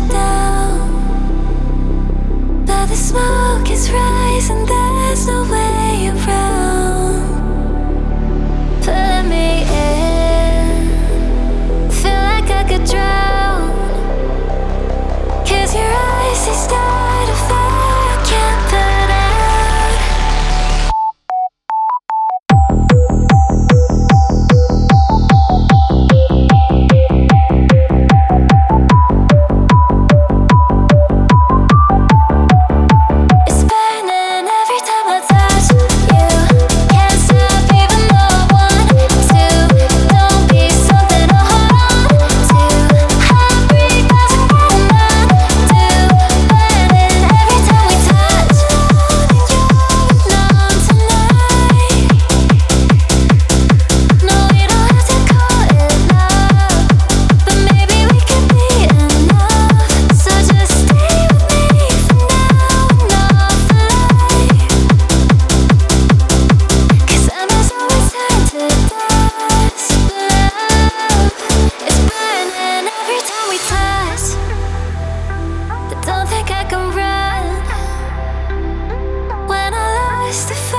down, but the smoke is rising, there's no way around. Put me in, feel like I could drown, 'cause your eyes, they start a fire I can't put out. It's burning every time I touch you. Can't stop even though I want to. Don't be something to hold on to. Heartbreak doesn't get enough to. Burning every time we touch. Numb tonight. No, we don't have to call it love, but maybe we can be enough. So just stay with me for now and not for life. 'Cause I'm as always turned to dust. Love is burning every time we touch, but don't think I can run when I lost the fight.